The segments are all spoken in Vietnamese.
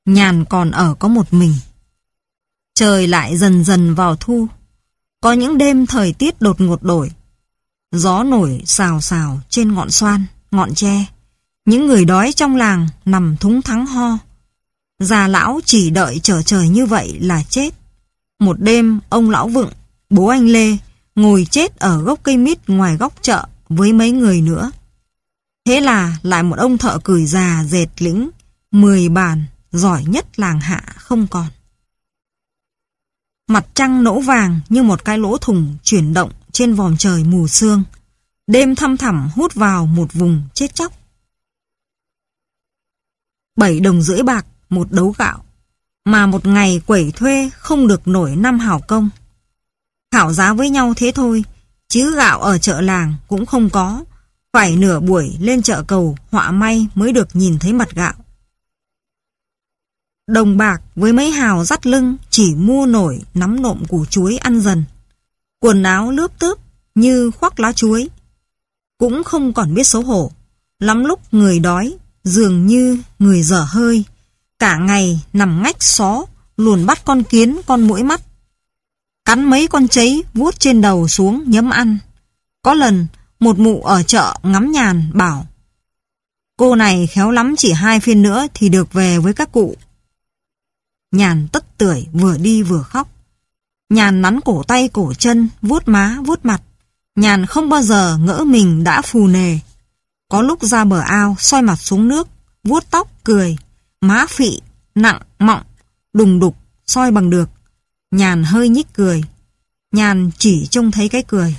Nhàn còn ở có một mình. Trời lại dần dần vào thu. Có những đêm thời tiết đột ngột đổi. Gió nổi xào xào trên ngọn xoan, ngọn tre. Những người đói trong làng nằm thúng thắng ho. Già lão chỉ đợi chờ trời như vậy là chết. Một đêm ông lão Vựng, bố anh Lê, ngồi chết ở gốc cây mít ngoài góc chợ với mấy người nữa. Thế là lại một ông thợ cửi già dệt lĩnh 10 bàn, giỏi nhất làng Hạ không còn. Mặt trăng nỗ vàng như một cái lỗ thủng chuyển động trên vòm trời mù sương. Đêm thăm thẳm hút vào một vùng chết chóc. 7 đồng rưỡi bạc một đấu gạo, mà một ngày quẩy thuê không được nổi 5 hào công. Khảo giá với nhau thế thôi, chứ gạo ở chợ làng cũng không có, phải nửa buổi lên chợ Cầu họa may mới được nhìn thấy mặt gạo. Đồng bạc với mấy hào dắt lưng chỉ mua nổi nắm nộm củ chuối ăn dần. Quần áo lướp tướp như khoác lá chuối. Cũng không còn biết xấu hổ. Lắm lúc người đói, dường như người dở hơi. Cả ngày nằm ngách xó, luồn bắt con kiến, con muỗi mắt. Cắn mấy con cháy vuốt trên đầu xuống nhấm ăn. Có lần, một mụ ở chợ ngắm Nhàn bảo: cô này khéo lắm, chỉ 2 phiên nữa thì được về với các cụ. Nhàn tất tưởi vừa đi vừa khóc. Nhàn nắn cổ tay cổ chân, vuốt má vuốt mặt. Nhàn không bao giờ ngỡ mình đã phù nề. Có lúc ra bờ ao soi mặt xuống nước, vuốt tóc cười. Má phị, nặng, mọng, đùng đục, soi bằng được. Nhàn hơi nhích cười. Nhàn chỉ trông thấy cái cười.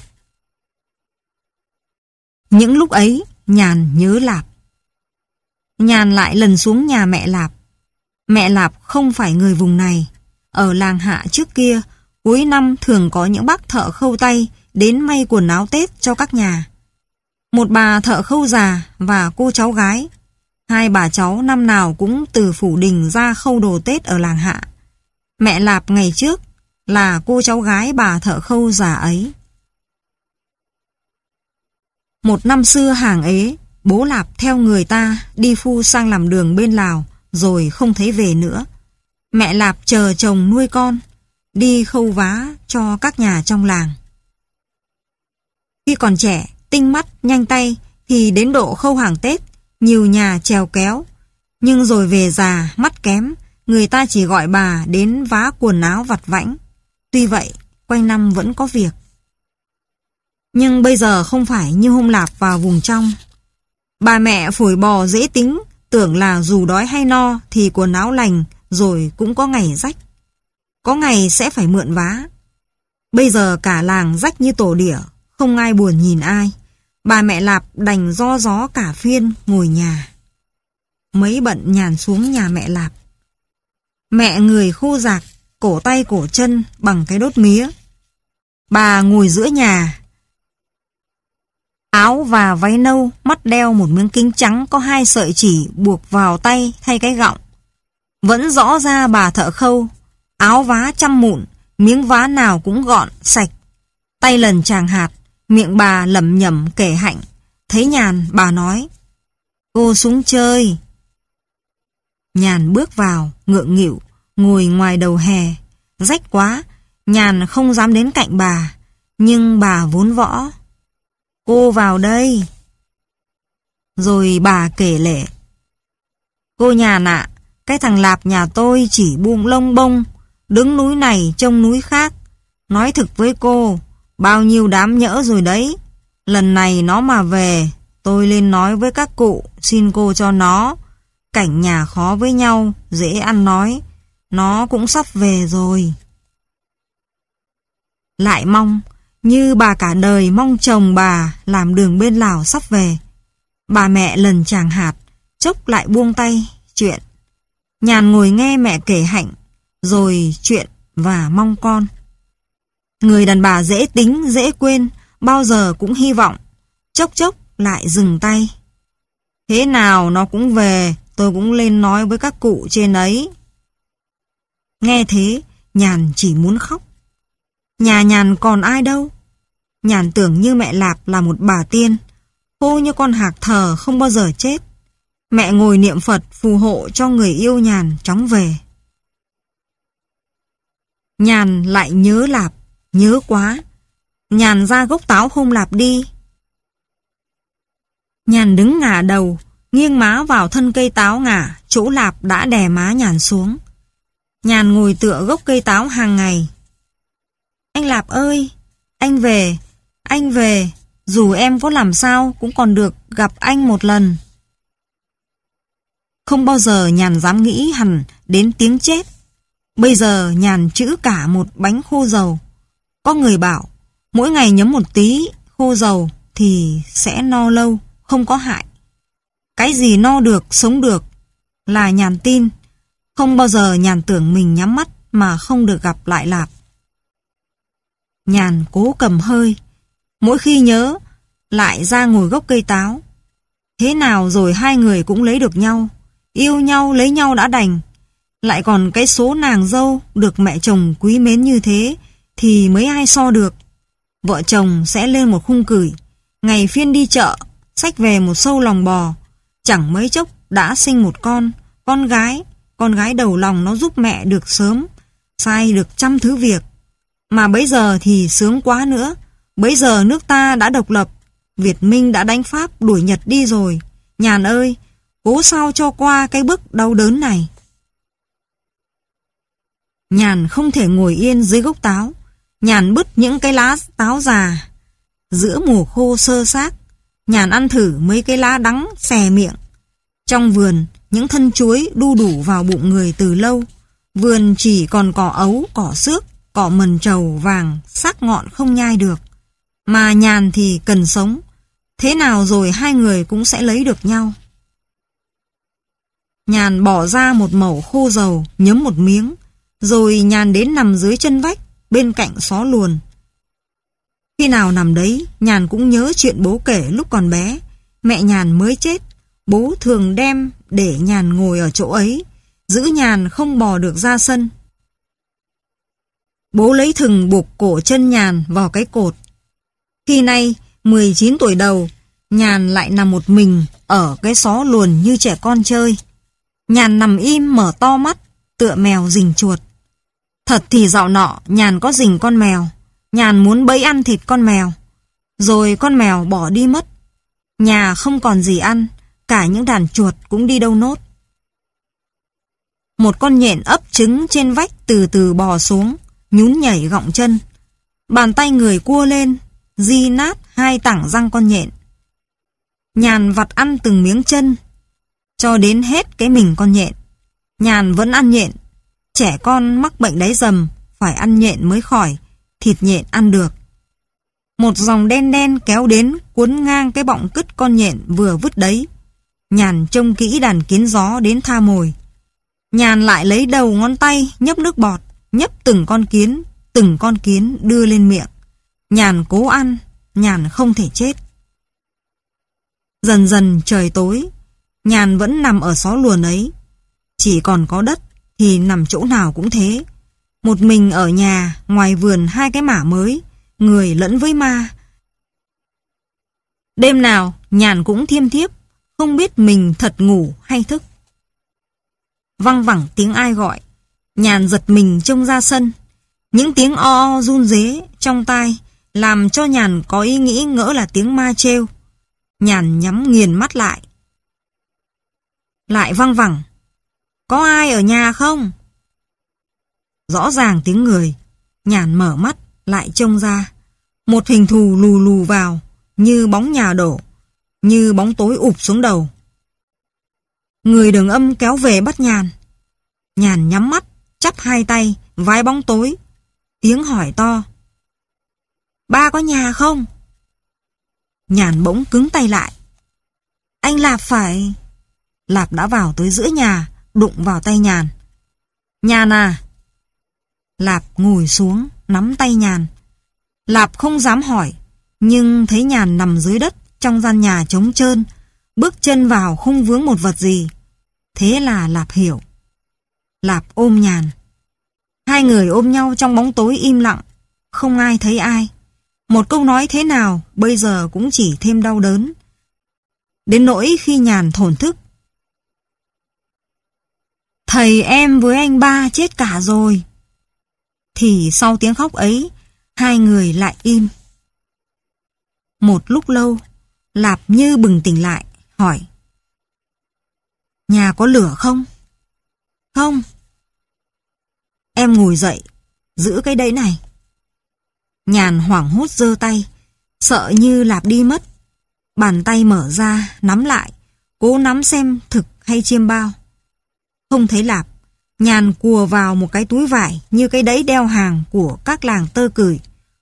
Những lúc ấy, Nhàn nhớ Lạp. Nhàn lại lần xuống nhà mẹ Lạp. Mẹ Lạp không phải người vùng này. Ở làng Hạ trước kia, cuối năm thường có những bác thợ khâu tay đến may quần áo Tết cho các nhà. Một bà thợ khâu già và cô cháu gái. 2 bà cháu năm nào cũng từ Phủ Đình ra khâu đồ Tết ở làng Hạ. Mẹ Lạp ngày trước là cô cháu gái bà thợ khâu già ấy. Một năm xưa hàng ế, bố Lạp theo người ta đi phu sang làm đường bên Lào rồi không thấy về nữa. Mẹ Lạp chờ chồng nuôi con, đi khâu vá cho các nhà trong làng. Khi còn trẻ, tinh mắt, nhanh tay thì đến độ khâu hàng Tết, nhiều nhà trèo kéo. Nhưng rồi về già, mắt kém, người ta chỉ gọi bà đến vá quần áo vặt vãnh. Tuy vậy, quanh năm vẫn có việc. Nhưng bây giờ không phải như hôm Lạp vào vùng trong. Bà mẹ phổi bò dễ tính, tưởng là dù đói hay no thì quần áo lành rồi cũng có ngày rách. Có ngày sẽ phải mượn vá. Bây giờ cả làng rách như tổ đỉa, không ai buồn nhìn ai. Bà mẹ Lạp đành do gió cả phiên ngồi nhà. Mấy bận Nhàn xuống nhà mẹ Lạp. Mẹ người khô rạc, cổ tay cổ chân bằng cái đốt mía. Bà ngồi giữa nhà. Áo và váy nâu, mắt đeo một miếng kính trắng có 2 sợi chỉ buộc vào tay thay cái gọng. Vẫn rõ ra bà thợ khâu. Áo vá trăm mụn, miếng vá nào cũng gọn, sạch. Tay lần chàng hạt, miệng bà lẩm nhẩm kể hạnh. Thấy Nhàn, bà nói: cô xuống chơi. Nhàn bước vào, ngượng nghịu, ngồi ngoài đầu hè. Rách quá, Nhàn không dám đến cạnh bà. Nhưng bà vốn võ. Cô vào đây. Rồi bà kể lể: cô Nhàn ạ, cái thằng Lạp nhà tôi chỉ buông lông bông, đứng núi này trông núi khác. Nói thực với cô, bao nhiêu đám nhỡ rồi đấy. Lần này nó mà về, tôi lên nói với các cụ, xin cô cho nó. Cảnh nhà khó với nhau, dễ ăn nói. Nó cũng sắp về rồi. Lại mong, như bà cả đời mong chồng bà làm đường bên Lào sắp về. Bà mẹ lần chàng hạt, chốc lại buông tay, chuyện. Nhàn ngồi nghe mẹ kể hạnh, rồi chuyện và mong con. Người đàn bà dễ tính, dễ quên, bao giờ cũng hy vọng. Chốc chốc lại dừng tay. Thế nào nó cũng về, tôi cũng lên nói với các cụ trên ấy. Nghe thế, Nhàn chỉ muốn khóc. Nhà Nhàn còn ai đâu. Nhàn tưởng như mẹ Lạp là một bà tiên, khô như con hạc thờ không bao giờ chết. Mẹ ngồi niệm Phật phù hộ cho người yêu Nhàn chóng về. Nhàn lại nhớ Lạp, nhớ quá. Nhàn ra gốc táo hôm Lạp đi. Nhàn đứng ngả đầu, nghiêng má vào thân cây táo ngả, chỗ Lạp đã đè má Nhàn xuống. Nhàn ngồi tựa gốc cây táo hàng ngày. Anh Lạp ơi, anh về, dù em có làm sao cũng còn được gặp anh một lần. Không bao giờ Nhàn dám nghĩ hẳn đến tiếng chết. Bây giờ Nhàn trữ cả một bánh khô dầu. Có người bảo, mỗi ngày nhấm một tí khô dầu thì sẽ no lâu, không có hại. Cái gì no được, sống được là Nhàn tin. Không bao giờ Nhàn tưởng mình nhắm mắt mà không được gặp lại Lạp. Nhàn cố cầm hơi. Mỗi khi nhớ, lại ra ngồi gốc cây táo. Thế nào rồi hai người cũng lấy được nhau. Yêu nhau, lấy nhau đã đành. Lại còn cái số nàng dâu được mẹ chồng quý mến như thế thì mấy ai so được. Vợ chồng sẽ lên một khung cửi. Ngày phiên đi chợ, xách về một sâu lòng bò. Chẳng mấy chốc đã sinh một con gái. Con gái đầu lòng nó giúp mẹ được sớm, sai được trăm thứ việc. Mà bấy giờ thì sướng quá nữa. Bấy giờ nước ta đã độc lập, Việt Minh đã đánh Pháp đuổi Nhật đi rồi. Nhàn ơi, cố sao cho qua cái bước đau đớn này. Nhàn không thể ngồi yên dưới gốc táo. Nhàn bứt những cái lá táo già. Giữa mùa khô sơ xác, Nhàn ăn thử mấy cái lá đắng xè miệng. Trong vườn, những thân chuối đu đủ vào bụng người từ lâu. Vườn chỉ còn cỏ ấu, cỏ xước, cỏ mần trầu vàng, sắc ngọn không nhai được. Mà Nhàn thì cần sống. Thế nào rồi hai người cũng sẽ lấy được nhau. Nhàn bỏ ra một mẩu khô dầu, nhấm một miếng. Rồi Nhàn đến nằm dưới chân vách, bên cạnh xó luồn. Khi nào nằm đấy, Nhàn cũng nhớ chuyện bố kể lúc còn bé. Mẹ Nhàn mới chết, bố thường đem để Nhàn ngồi ở chỗ ấy, giữ Nhàn không bò được ra sân. Bố lấy thừng buộc cổ chân Nhàn vào cái cột. Khi nay, 19 tuổi đầu, Nhàn lại nằm một mình ở cái xó luồn như trẻ con chơi. Nhàn nằm im mở to mắt, tựa mèo rình chuột. Thật thì dạo nọ, Nhàn có rình con mèo. Nhàn muốn bẫy ăn thịt con mèo. Rồi con mèo bỏ đi mất. Nhà không còn gì ăn, cả những đàn chuột cũng đi đâu nốt. Một con nhện ấp trứng trên vách từ từ bò xuống, nhún nhảy gọng chân. Bàn tay người cua lên, di nát hai tảng răng con nhện. Nhàn vặt ăn từng miếng chân, cho đến hết cái mình con nhện. Nhàn vẫn ăn nhện. Trẻ con mắc bệnh đáy dầm phải ăn nhện mới khỏi, thịt nhện ăn được. Một dòng đen đen kéo đến cuốn ngang cái bọng cứt con nhện vừa vứt đấy. Nhàn trông kỹ đàn kiến gió đến tha mồi. Nhàn lại lấy đầu ngón tay nhấp nước bọt, nhấp từng con kiến đưa lên miệng. Nhàn cố ăn, Nhàn không thể chết. Dần dần trời tối, Nhàn vẫn nằm ở xó luồn ấy. Chỉ còn có đất thì nằm chỗ nào cũng thế. Một mình ở nhà, ngoài vườn hai cái mả mới, người lẫn với ma. Đêm nào Nhàn cũng thiêm thiếp, không biết mình thật ngủ hay thức. Văng vẳng tiếng ai gọi, Nhàn giật mình trông ra sân. Những tiếng o run rế trong tai làm cho Nhàn có ý nghĩ ngỡ là tiếng ma trêu. Nhàn nhắm nghiền mắt lại. Lại văng vẳng, có ai ở nhà không? Rõ ràng tiếng người. Nhàn mở mắt lại trông ra một hình thù lù lù vào, như bóng nhà đổ, như bóng tối ụp xuống đầu. Người Đường Âm kéo về bắt Nhàn. Nhàn nhắm mắt, chắp hai tay, vái bóng tối. Tiếng hỏi to: Ba có nhà không? Nhàn bỗng cứng tay lại. Anh Lạp phải... Lạp đã vào tới giữa nhà, đụng vào tay Nhàn. Nhàn à? Lạp ngồi xuống, nắm tay Nhàn. Lạp không dám hỏi, nhưng thấy Nhàn nằm dưới đất trong gian nhà trống trơn, bước chân vào không vướng một vật gì. Thế là Lạp hiểu. Lạp ôm Nhàn. Hai người ôm nhau trong bóng tối im lặng, không ai thấy ai. Một câu nói thế nào bây giờ cũng chỉ thêm đau đớn. Đến nỗi khi Nhàn thổn thức, thầy em với anh ba chết cả rồi. Thì sau tiếng khóc ấy, hai người lại im. Một lúc lâu, Lạp như bừng tỉnh lại, hỏi: Nhà có lửa không? Không. Em ngồi dậy, giữ cái đẫy này. Nhàn hoảng hốt giơ tay, sợ như Lạp đi mất. Bàn tay mở ra, nắm lại, cố nắm xem thực hay chiêm bao. Không thấy Lạp, Nhàn cùa vào một cái túi vải như cái đẫy đeo hàng của các làng tơ cửi.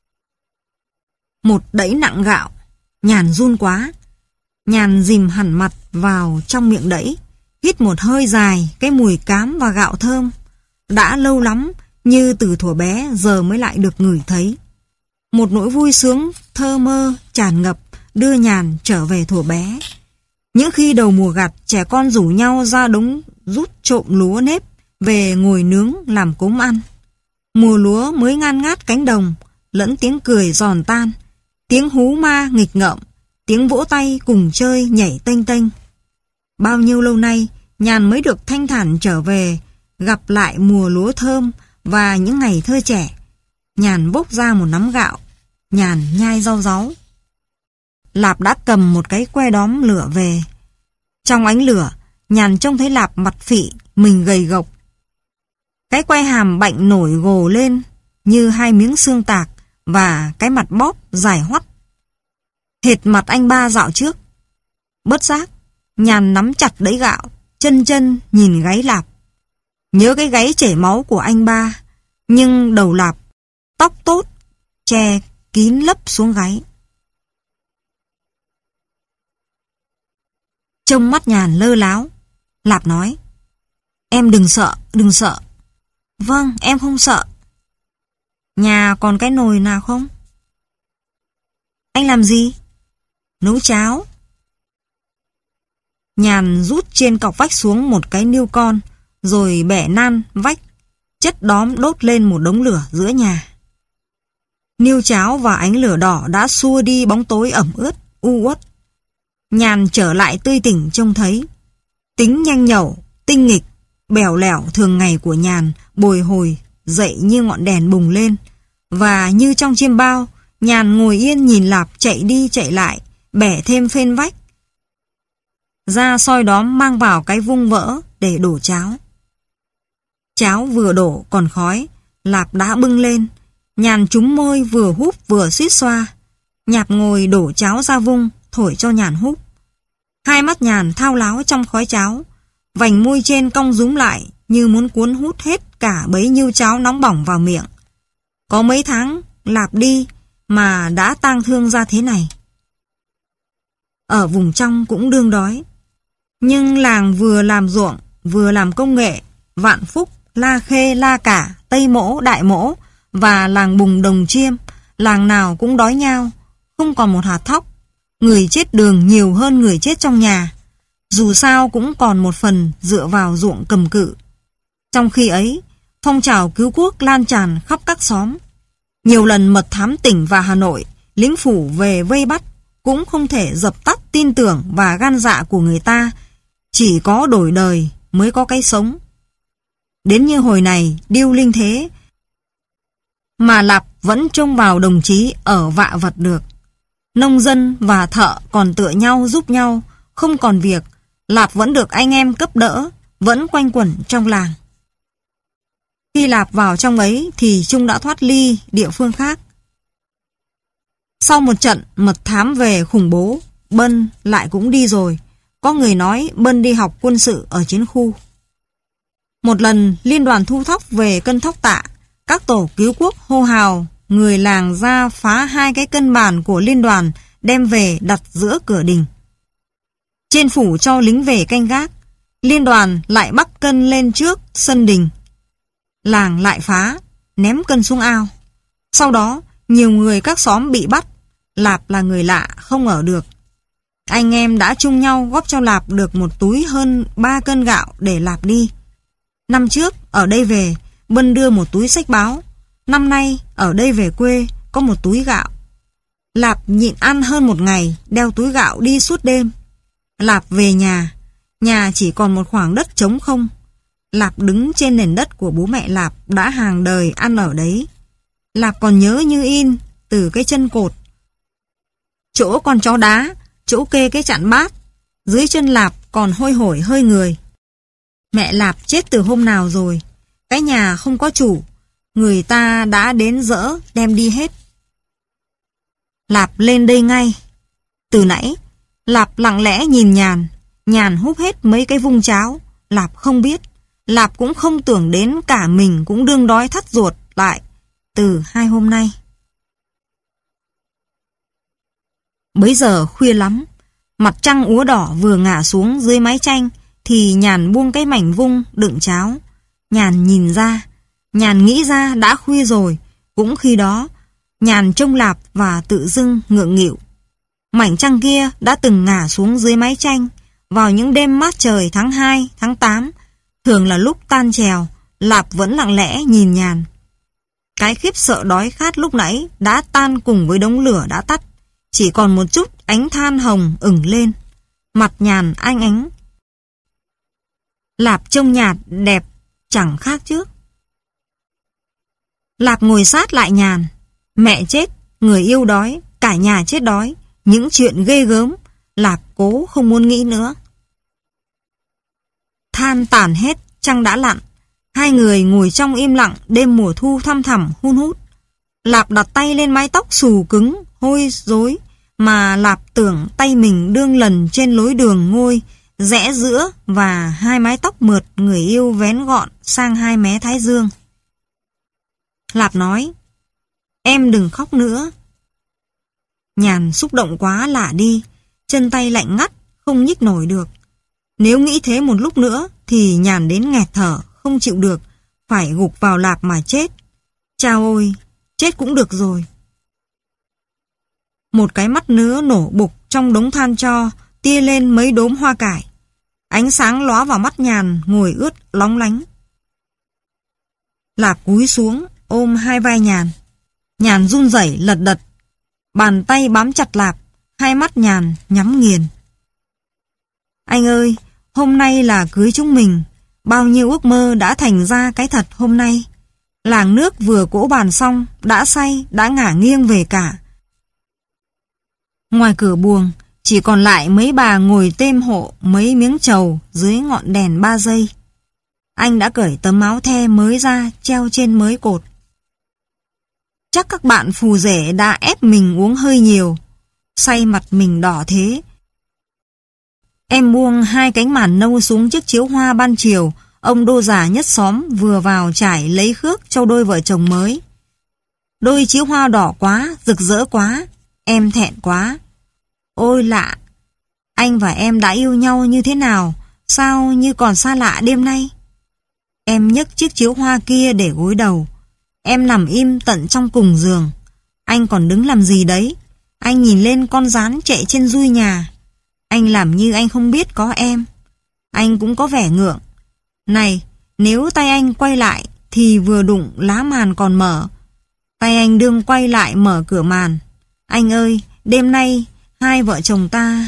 Một đẫy nặng gạo, Nhàn run quá. Nhàn dìm hẳn mặt vào trong miệng đẫy, hít một hơi dài cái mùi cám và gạo thơm. Đã lâu lắm, như từ thuở bé giờ mới lại được ngửi thấy. Một nỗi vui sướng thơ mơ tràn ngập đưa Nhàn trở về thuở bé. Những khi đầu mùa gặt, trẻ con rủ nhau ra đống rút trộm lúa nếp về ngồi nướng làm cốm ăn. Mùa lúa mới ngan ngát cánh đồng, lẫn tiếng cười giòn tan, tiếng hú ma nghịch ngợm, tiếng vỗ tay cùng chơi nhảy tênh tênh. Bao nhiêu lâu nay, Nhàn mới được thanh thản trở về, gặp lại mùa lúa thơm và những ngày thơ trẻ. Nhàn bốc ra một nắm gạo, Nhàn nhai rau ráu. Lạp đã cầm một cái que đóm lửa về. Trong ánh lửa, Nhàn trông thấy Lạp mặt phị, mình gầy gộc. Cái que hàm bạnh nổi gồ lên như hai miếng xương tạc và cái mặt bóp dài hoắt, hệt mặt anh ba dạo trước. Bất giác, Nhàn nắm chặt đẫy gạo, chân chân nhìn gáy Lạp. Nhớ cái gáy chảy máu của anh ba, nhưng đầu Lạp, tóc tốt, che kín lấp xuống gáy. Trông mắt Nhàn lơ láo, Lạp nói: Em đừng sợ, đừng sợ. Vâng, em không sợ. Nhà còn cái nồi nào không? Anh làm gì? Nấu cháo. Nhàn rút trên cọc vách xuống một cái niêu con, rồi bẻ nan vách, chất đóm đốt lên một đống lửa giữa nhà. Niêu cháo và ánh lửa đỏ đã xua đi bóng tối ẩm ướt, u uất. Nhàn trở lại tươi tỉnh trông thấy. Tính nhanh nhẩu, tinh nghịch, bèo lẻo thường ngày của Nhàn bồi hồi dậy như ngọn đèn bùng lên. Và như trong chiêm bao, Nhàn ngồi yên nhìn Lạp chạy đi chạy lại, bẻ thêm phên vách. Ra soi đóm mang vào cái vung vỡ để đổ cháo. Cháo vừa đổ còn khói, Lạp đã bưng lên. Nhàn trúng môi vừa húp vừa suýt xoa. Nhạp ngồi đổ cháo ra vung, thổi cho Nhàn húp. Hai mắt Nhàn thao láo trong khói cháo, vành môi trên cong rúm lại như muốn cuốn hút hết cả bấy nhiêu cháo nóng bỏng vào miệng. Có mấy tháng Lạp đi mà đã tang thương ra thế này. Ở vùng trong cũng đương đói. Nhưng làng vừa làm ruộng, vừa làm công nghệ, Vạn Phúc, La Khê, La Cả, Tây Mỗ, Đại Mỗ và làng Bùng Đồng Chiêm, làng nào cũng đói nhau, không còn một hạt thóc. Người chết đường nhiều hơn người chết trong nhà. Dù sao cũng còn một phần dựa vào ruộng cầm cự. Trong khi ấy, phong trào cứu quốc lan tràn khắp các xóm. Nhiều lần mật thám tỉnh và Hà Nội, lính phủ về vây bắt, cũng không thể dập tắt tin tưởng và gan dạ của người ta. Chỉ có đổi đời mới có cái sống. Đến như hồi này, điêu linh thế, mà Lạp vẫn trông vào đồng chí ở vạ vật được. Nông dân và thợ còn tựa nhau giúp nhau, không còn việc, Lạp vẫn được anh em cấp đỡ, vẫn quanh quẩn trong làng. Khi Lạp vào trong ấy thì Trung đã thoát ly địa phương khác. Sau một trận mật thám về khủng bố, Bân lại cũng đi rồi. Có người nói Bân đi học quân sự ở chiến khu. Một lần liên đoàn thu thóc về cân thóc tạ, các tổ cứu quốc hô hào người làng ra phá hai cái cân bàn của liên đoàn đem về đặt giữa cửa đình. Trên phủ cho lính về canh gác, liên đoàn lại bắt cân lên trước sân đình. Làng lại phá, ném cân xuống ao. Sau đó, nhiều người các xóm bị bắt. Lạp là người lạ, không ở được. Anh em đã chung nhau góp cho Lạp được một túi hơn 3 cân gạo để Lạp đi. Năm trước, ở đây về, Bân đưa một túi sách báo. Năm nay, ở đây về quê, có một túi gạo. Lạp nhịn ăn hơn một ngày, đeo túi gạo đi suốt đêm. Lạp về nhà chỉ còn một khoảng đất trống không. Lạp đứng trên nền đất của bố mẹ Lạp đã hàng đời ăn ở đấy. Lạp còn nhớ như in từ cái chân cột, chỗ con chó đá, chỗ kê cái chặn bát. Dưới chân Lạp còn hôi hổi hơi người. Mẹ Lạp chết từ hôm nào rồi. Cái nhà không có chủ, người ta đã đến dỡ đem đi hết. Lạp lên đây ngay. Từ nãy Lạp lặng lẽ nhìn Nhàn. Nhàn húp hết mấy cái vung cháo. Lạp không biết. Lạp cũng không tưởng đến cả mình cũng đương đói thắt ruột lại từ 2 hôm nay. Bấy giờ khuya lắm, mặt trăng úa đỏ vừa ngả xuống dưới mái tranh thì Nhàn buông cái mảnh vung đựng cháo. Nhàn nhìn ra, Nhàn nghĩ ra đã khuya rồi. Cũng khi đó, Nhàn trông Lạp và tự dưng ngượng nghịu. Mảnh trăng kia đã từng ngả xuống dưới mái tranh vào những đêm mát trời tháng 2, tháng 8, thường là lúc tan chèo. Lạp vẫn lặng lẽ nhìn Nhàn. Cái khiếp sợ đói khát lúc nãy đã tan cùng với đống lửa đã tắt. Chỉ còn một chút ánh than hồng ửng lên. Mặt Nhàn anh ánh. Lạp trông nhạt đẹp chẳng khác trước. Lạp ngồi sát lại Nhàn. Mẹ chết, người yêu đói, cả nhà chết đói. Những chuyện ghê gớm. Lạp cố không muốn nghĩ nữa. Than tàn hết, trăng đã lặn. Hai người ngồi trong im lặng đêm mùa thu thăm thẳm hun hút. Lạp đặt tay lên mái tóc xù cứng, hôi rối, mà Lạp tưởng tay mình đương lần trên lối đường ngôi, rẽ giữa và hai mái tóc mượt người yêu vén gọn sang hai mé thái dương. Lạp nói, em đừng khóc nữa. Nhàn xúc động quá lả đi, chân tay lạnh ngắt, không nhích nổi được. Nếu nghĩ thế một lúc nữa thì Nhàn đến nghẹt thở, không chịu được, phải gục vào Lạp mà chết. Chao ôi, chết cũng được rồi. Một cái mắt nứa nổ bục trong đống than tro, tia lên mấy đốm hoa cải. Ánh sáng lóa vào mắt Nhàn ngồi ướt lóng lánh. Lạp cúi xuống ôm hai vai Nhàn. Nhàn run rẩy lật đật. Bàn tay bám chặt Lạp, hai mắt Nhàn nhắm nghiền. Anh ơi, hôm nay là cưới chúng mình. Bao nhiêu ước mơ đã thành ra cái thật hôm nay. Làng nước vừa cỗ bàn xong, đã say, đã ngả nghiêng về cả. Ngoài cửa buồng, chỉ còn lại mấy bà ngồi têm hộ mấy miếng trầu dưới ngọn đèn 3 giây. Anh đã cởi tấm áo the mới ra, treo trên mới cột. Chắc các bạn phù rể đã ép mình uống hơi nhiều, say mặt mình đỏ thế. Em buông hai cánh màn nâu xuống chiếc chiếu hoa ban chiều, ông đô già nhất xóm vừa vào trải lấy khước cho đôi vợ chồng mới. Đôi chiếu hoa đỏ quá, rực rỡ quá, em thẹn quá. Ôi lạ, anh và em đã yêu nhau như thế nào, sao như còn xa lạ đêm nay? Em nhấc chiếc chiếu hoa kia để gối đầu. Em nằm im tận trong cùng giường. Anh còn đứng làm gì đấy? Anh nhìn lên con rán chạy trên dui nhà. Anh làm như anh không biết có em. Anh cũng có vẻ ngượng. Này, nếu tay anh quay lại thì vừa đụng lá màn còn mở. Tay anh đương quay lại mở cửa màn. Anh ơi, đêm nay hai vợ chồng ta...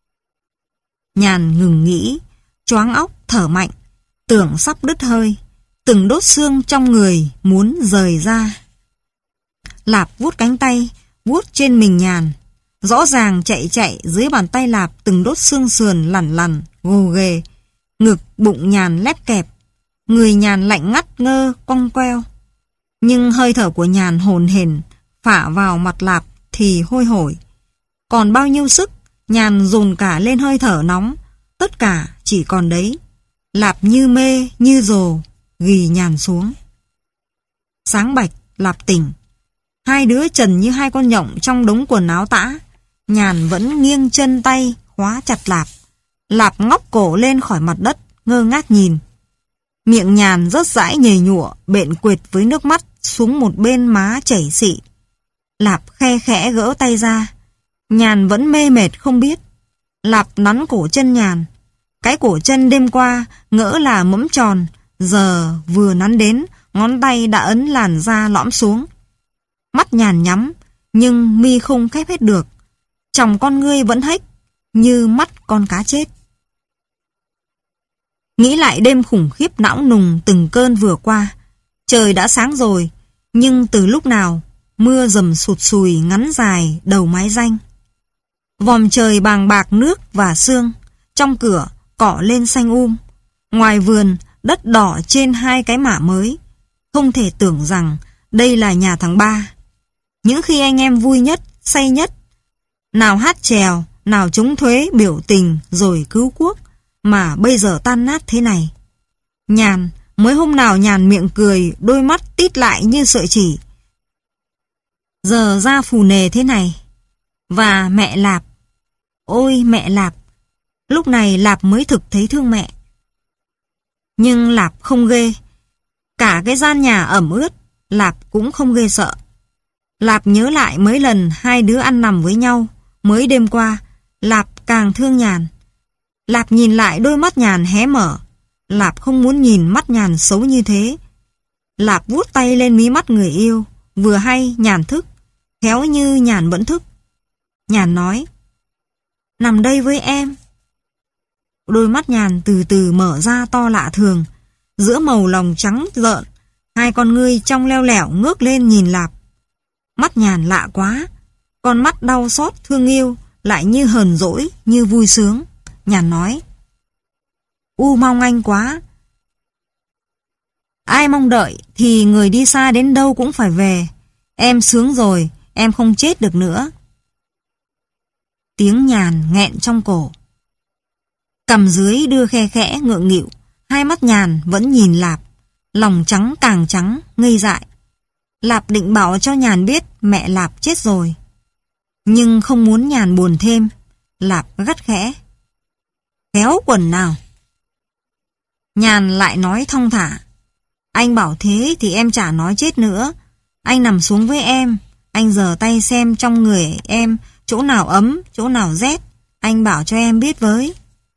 Nhàn ngừng nghĩ, choáng óc thở mạnh, tưởng sắp đứt hơi, từng đốt xương trong người muốn rời ra. Lạp vuốt cánh tay, vuốt trên mình Nhàn. Rõ ràng chạy dưới bàn tay Lạp từng đốt xương sườn lằn lằn, gồ ghề. Ngực bụng Nhàn lép kẹp. Người Nhàn lạnh ngắt ngơ, cong queo. Nhưng hơi thở của Nhàn hồn hển phả vào mặt Lạp thì hôi hổi. Còn bao nhiêu sức, Nhàn dồn cả lên hơi thở nóng. Tất cả chỉ còn đấy. Lạp như mê, như rồ, ghì Nhàn xuống. Sáng bạch, Lạp tỉnh. Hai đứa trần như hai con nhộng trong đống quần áo tã. Nhàn vẫn nghiêng chân tay, khóa chặt Lạp. Lạp ngóc cổ lên khỏi mặt đất, ngơ ngác nhìn. Miệng Nhàn rớt rãi nhầy nhụa, bện quệt với nước mắt xuống một bên má chảy xị. Lạp khe khẽ gỡ tay ra. Nhàn vẫn mê mệt không biết. Lạp nắn cổ chân Nhàn. Cái cổ chân đêm qua ngỡ là mẫm tròn, giờ vừa nắn đến, ngón tay đã ấn làn da lõm xuống. Mắt Nhàn nhắm, nhưng mi không khép hết được. Tròng con ngươi vẫn hếch, như mắt con cá chết. Nghĩ lại đêm khủng khiếp não nùng từng cơn vừa qua. Trời đã sáng rồi, nhưng từ lúc nào mưa dầm sụt sùi ngắn dài đầu mái ranh. Vòm trời bàng bạc nước và sương, trong cửa cỏ lên xanh ngoài vườn đất đỏ trên hai cái mả mới. Không thể tưởng rằng đây là nhà thằng Ba. Những khi anh em vui nhất, say nhất, nào hát chèo, nào trúng thuế biểu tình rồi cứu quốc, mà bây giờ tan nát thế này. Nhàn, mới hôm nào Nhàn miệng cười, đôi mắt tít lại như sợi chỉ. Giờ ra phù nề thế này. Và mẹ Lạp, ôi mẹ Lạp, lúc này Lạp mới thực thấy thương mẹ. Nhưng Lạp không ghê. Cả cái gian nhà ẩm ướt, Lạp cũng không ghê sợ. Lạp nhớ lại mấy lần hai đứa ăn nằm với nhau mới đêm qua, Lạp càng thương Nhàn. Lạp nhìn lại đôi mắt Nhàn hé mở. Lạp không muốn nhìn mắt Nhàn xấu như thế. Lạp vuốt tay lên mí mắt người yêu. Vừa hay Nhàn thức, khéo như Nhàn vẫn thức. Nhàn nói, nằm đây với em. Đôi mắt Nhàn từ từ mở ra to lạ thường. Giữa màu lòng trắng rợn, hai con ngươi trong leo lẻo ngước lên nhìn Lạp. Mắt Nhàn lạ quá. Con mắt đau xót thương yêu, lại như hờn dỗi, như vui sướng. Nhàn nói, mong anh quá. Ai mong đợi thì người đi xa đến đâu cũng phải về. Em sướng rồi, em không chết được nữa. Tiếng Nhàn nghẹn trong cổ. Cằm dưới đưa khe khẽ ngượng nghịu. Hai mắt Nhàn vẫn nhìn Lạp. Lòng trắng càng trắng, ngây dại. Lạp định bảo cho Nhàn biết mẹ Lạp chết rồi. Nhưng không muốn Nhàn buồn thêm. Lạp gắt khẽ, kéo quần nào. Nhàn lại nói thong thả, anh bảo thế thì em chả nói chết nữa. Anh nằm xuống với em. Anh giở tay xem trong người em chỗ nào ấm, chỗ nào rét. Anh bảo cho em biết với.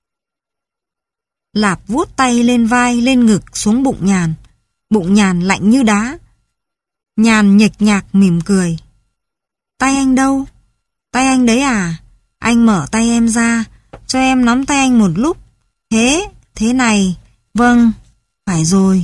Lạp vuốt tay lên vai, lên ngực, xuống bụng Nhàn. Bụng Nhàn lạnh như đá. Nhàn nhếch nhạc mỉm cười. Tay anh đâu? Tay anh đấy à? Anh mở tay em ra, cho em nắm tay anh một lúc. Thế này. Vâng, phải rồi.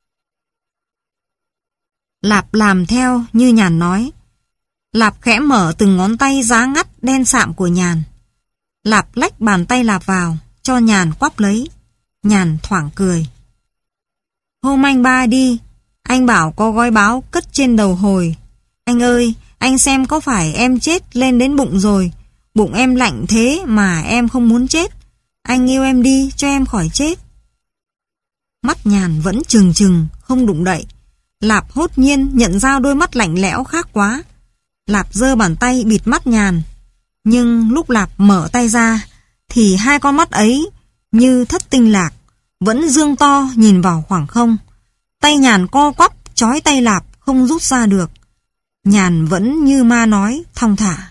Lạp làm theo như Nhàn nói. Lạp khẽ mở từng ngón tay giá ngắt đen sạm của Nhàn. Lạp lách bàn tay Lạp vào, cho Nhàn quắp lấy. Nhàn thoảng cười. Hôm anh Ba đi, anh bảo có gói báo cất trên đầu hồi. Anh ơi, anh xem có phải em chết lên đến bụng rồi. Bụng em lạnh thế mà em không muốn chết. Anh yêu em đi cho em khỏi chết. Mắt Nhàn vẫn trừng trừng, không đụng đậy. Lạp hốt nhiên nhận ra đôi mắt lạnh lẽo khác quá. Lạp giơ bàn tay bịt mắt Nhàn. Nhưng lúc Lạp mở tay ra thì hai con mắt ấy như thất tinh lạc, vẫn dương to nhìn vào khoảng không. Tay Nhàn co quắp trói tay Lạp không rút ra được. Nhàn vẫn như ma nói thong thả.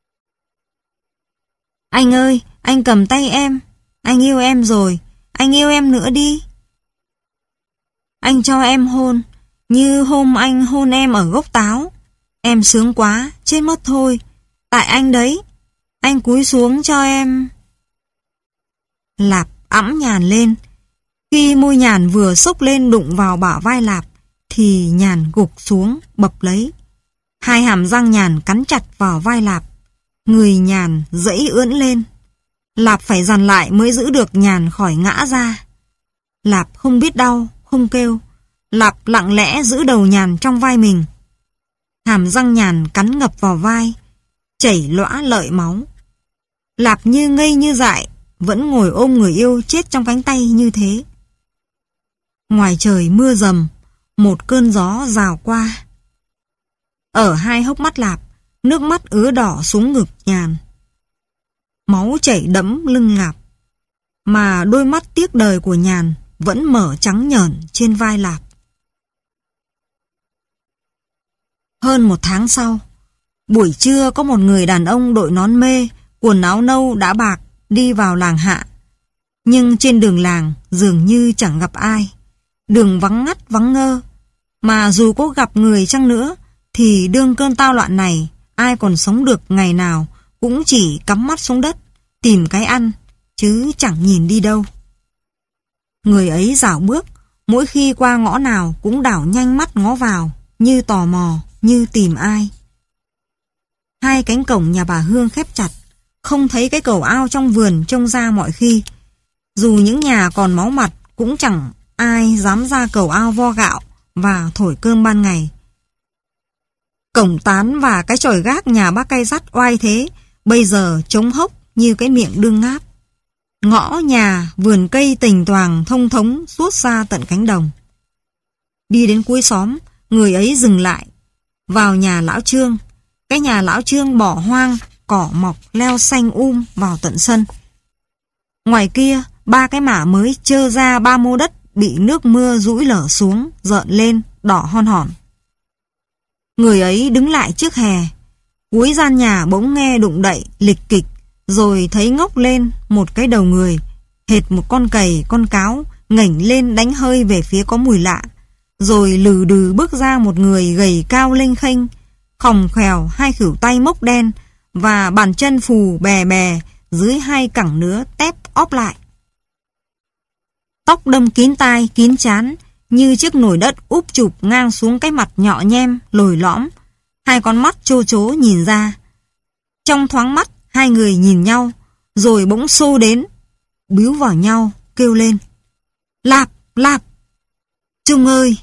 Anh ơi, anh cầm tay em. Anh yêu em rồi, anh yêu em nữa đi. Anh cho em hôn, như hôm anh hôn em ở gốc táo. Em sướng quá, chết mất thôi. Tại anh đấy, anh cúi xuống cho em. Lạp ẵm Nhàn lên. Khi môi Nhàn vừa xốc lên đụng vào bả vai Lạp, thì Nhàn gục xuống, bập lấy. Hai hàm răng Nhàn cắn chặt vào vai Lạp. Người Nhàn dãy ưỡn lên. Lạp phải dằn lại mới giữ được Nhàn khỏi ngã ra. Lạp không biết đau, không kêu. Lạp lặng lẽ giữ đầu Nhàn trong vai mình. Hàm răng Nhàn cắn ngập vào vai, chảy loãng lợi máu. Lạp như ngây như dại, vẫn ngồi ôm người yêu chết trong cánh tay như thế. Ngoài trời mưa rầm, một cơn gió rào qua. Ở hai hốc mắt Lạp, nước mắt ứa đỏ xuống ngực Nhàn. Máu chảy đẫm lưng Lạp, mà đôi mắt tiếc đời của Nhàn vẫn mở trắng nhởn trên vai Lạp. Hơn một tháng sau, buổi trưa có một người đàn ông đội nón mê, quần áo nâu đã bạc đi vào làng Hạ. Nhưng trên đường làng dường như chẳng gặp ai. Đường vắng ngắt vắng ngơ. Mà dù có gặp người chăng nữa thì đương cơn tao loạn này, ai còn sống được ngày nào cũng chỉ cắm mắt xuống đất tìm cái ăn, chứ chẳng nhìn đi đâu. Người ấy dạo bước, mỗi khi qua ngõ nào cũng đảo nhanh mắt ngó vào, như tò mò, như tìm ai. Hai cánh cổng nhà bà Hương khép chặt, không thấy cái cầu ao trong vườn trông ra mọi khi. Dù những nhà còn máu mặt cũng chẳng ai dám ra cầu ao vo gạo và thổi cơm ban ngày. Cổng tán và cái chòi gác nhà bác Cay Dắt oai thế, bây giờ trống hốc như cái miệng đương ngáp. Ngõ nhà, vườn cây tình toàng thông thống suốt xa tận cánh đồng. Đi đến cuối xóm, người ấy dừng lại, vào nhà lão Trương. Cái nhà lão Trương bỏ hoang, cỏ mọc leo xanh vào tận sân. Ngoài kia, 3 cái mả mới trơ ra 3 mô đất bị nước mưa dũi lở xuống, rợn lên, đỏ hon hòn. Người ấy đứng lại trước hè, cuối gian nhà bỗng nghe đụng đậy, lịch kịch, rồi thấy ngóc lên một cái đầu người, hệt một con cầy, con cáo, ngẩng lên đánh hơi về phía có mùi lạ. Rồi lừ đừ bước ra một người gầy cao lênh khênh, khòng khèo, 2 khuỷu tay mốc đen và bàn chân phù bè bè dưới 2 cẳng nứa tép óp lại. Tóc đâm kín tai, kín trán, như chiếc nồi đất úp chụp ngang xuống cái mặt nhọ nhem, lồi lõm. 2 con mắt trô trố nhìn ra. Trong thoáng mắt, 2 người nhìn nhau, rồi bỗng xô đến, bíu vào nhau, kêu lên: "Lạp, Lạp! Trung ơi!"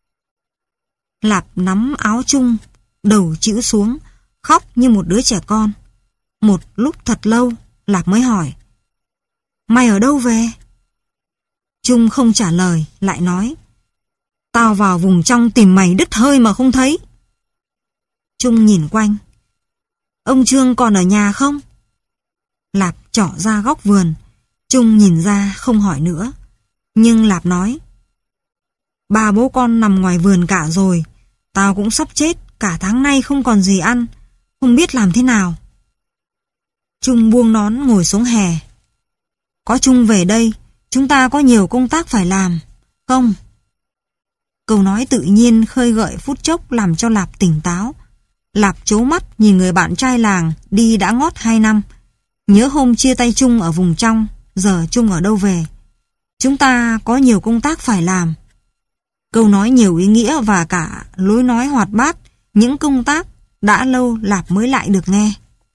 Lạp nắm áo Trung, đầu chĩu xuống, khóc như một đứa trẻ con. Một lúc thật lâu, Lạp mới hỏi: "Mày ở đâu về?" Trung không trả lời, lại nói: "Tao vào vùng trong tìm mày đứt hơi mà không thấy." Trung nhìn quanh: "Ông Trương còn ở nhà không?" Lạp trỏ ra góc vườn. Trung nhìn ra không hỏi nữa. Nhưng Lạp nói: "Ba bố con nằm ngoài vườn cả rồi. Tao cũng sắp chết, cả tháng nay không còn gì ăn, không biết làm thế nào." Trung buông nón ngồi xuống hè. "Có Trung về đây, chúng ta có nhiều công tác phải làm, không?" Câu nói tự nhiên khơi gợi phút chốc làm cho Lạp tỉnh táo. Lạp trố mắt nhìn người bạn trai làng đi đã ngót 2 năm. Nhớ hôm chia tay Trung ở vùng trong, giờ Trung ở đâu về. Chúng ta có nhiều công tác phải làm. Câu nói nhiều ý nghĩa và cả lối nói hoạt bát, những công tác đã lâu Lạp mới lại được nghe.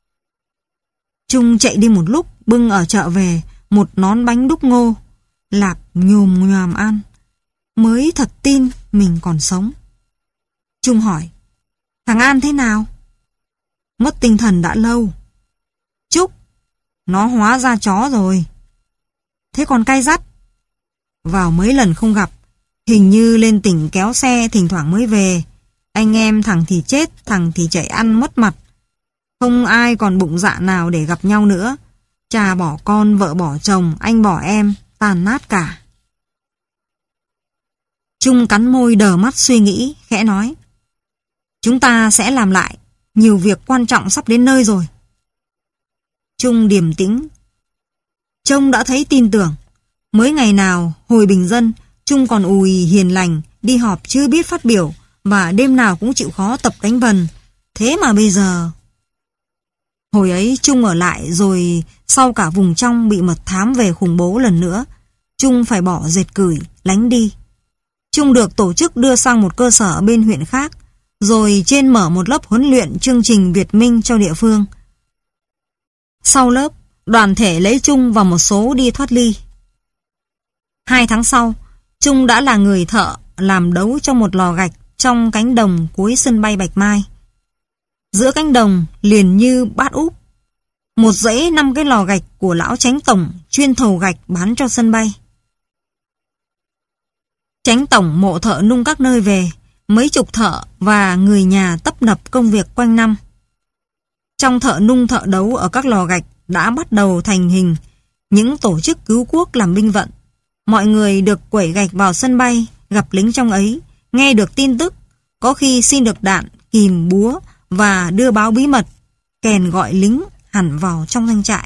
Trung chạy đi một lúc bưng ở chợ về một nón bánh đúc ngô. Lạp nhồm nhoàm ăn, mới thật tin mình còn sống. Trung hỏi: "Thằng An thế nào?" "Mất tinh thần đã lâu." "Trúc, nó hóa ra chó rồi." "Thế còn Cay Dắt?" "Vào mấy lần không gặp, hình như lên tỉnh kéo xe thỉnh thoảng mới về. Anh em thằng thì chết, thằng thì chạy ăn mất mặt. Không ai còn bụng dạ nào để gặp nhau nữa. Cha bỏ con, vợ bỏ chồng, anh bỏ em, tàn nát cả." Trung cắn môi đờ mắt suy nghĩ, khẽ nói: "Chúng ta sẽ làm lại, nhiều việc quan trọng sắp đến nơi rồi." Trung điềm tĩnh. Trông đã thấy tin tưởng. Mới ngày nào, hồi bình dân, Trung còn ùi hiền lành, đi họp chưa biết phát biểu, và đêm nào cũng chịu khó tập đánh vần. Thế mà bây giờ... Hồi ấy Trung ở lại rồi sau cả vùng trong bị mật thám về khủng bố lần nữa. Trung phải bỏ dệt cửi, lánh đi. Trung được tổ chức đưa sang một cơ sở bên huyện khác, rồi trên mở một lớp huấn luyện chương trình Việt Minh cho địa phương. Sau lớp, đoàn thể lấy Trung và một số đi thoát ly. 2 tháng sau, Trung đã là người thợ làm đấu trong một lò gạch trong cánh đồng cuối sân bay Bạch Mai. Giữa cánh đồng liền như bát úp, một dãy 5 cái lò gạch của lão Chánh Tổng chuyên thầu gạch bán cho sân bay. Chánh Tổng mộ thợ nung các nơi về, mấy chục thợ và người nhà tấp nập công việc quanh năm. Trong thợ nung thợ đấu ở các lò gạch đã bắt đầu thành hình những tổ chức cứu quốc làm binh vận. Mọi người được quẩy gạch vào sân bay, gặp lính trong ấy, nghe được tin tức, có khi xin được đạn, kìm, búa và đưa báo bí mật, kèn gọi lính hẳn vào trong doanh trại.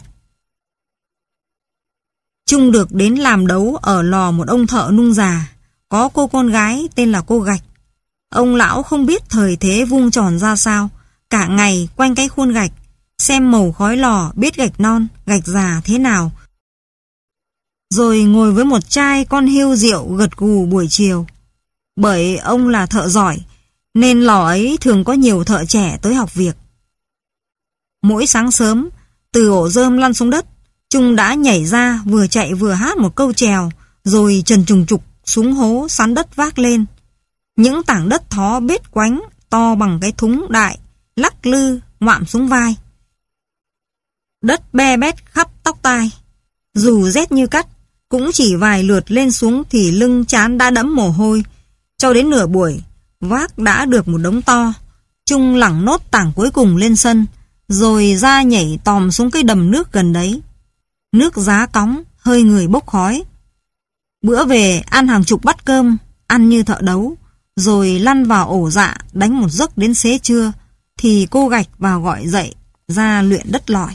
Trung được đến làm đấu ở lò một ông thợ nung già, có cô con gái tên là cô Gạch. Ông lão không biết thời thế vuông tròn ra sao, cả ngày quanh cái khuôn gạch, xem màu khói lò biết gạch non, gạch già thế nào. rồi ngồi với một chai con hiêu rượu gật gù buổi chiều. Bởi ông là thợ giỏi, nên lò ấy thường có nhiều thợ trẻ tới học việc. Mỗi sáng sớm, từ ổ rơm lăn xuống đất, Trung đã nhảy ra vừa chạy vừa hát một câu chèo, rồi trần trùng trục xuống hố sắn đất vác lên. Những tảng đất thó bết quánh to bằng cái thúng đại, lắc lư ngoạm xuống vai. Đất be bét khắp tóc tai. Dù rét như cắt, cũng chỉ vài lượt lên xuống thì lưng trán đã đẫm mồ hôi. Cho đến nửa buổi, vác đã được một đống to. Trung lẳng nốt tảng cuối cùng lên sân, rồi ra nhảy tòm xuống cái đầm nước gần đấy. Nước giá cóng, hơi người bốc khói. Bữa về ăn hàng chục bát cơm, ăn như thợ đấu, rồi lăn vào ổ dạ đánh một giấc đến xế trưa, thì cô Gạch vào gọi dậy ra luyện đất lỏi.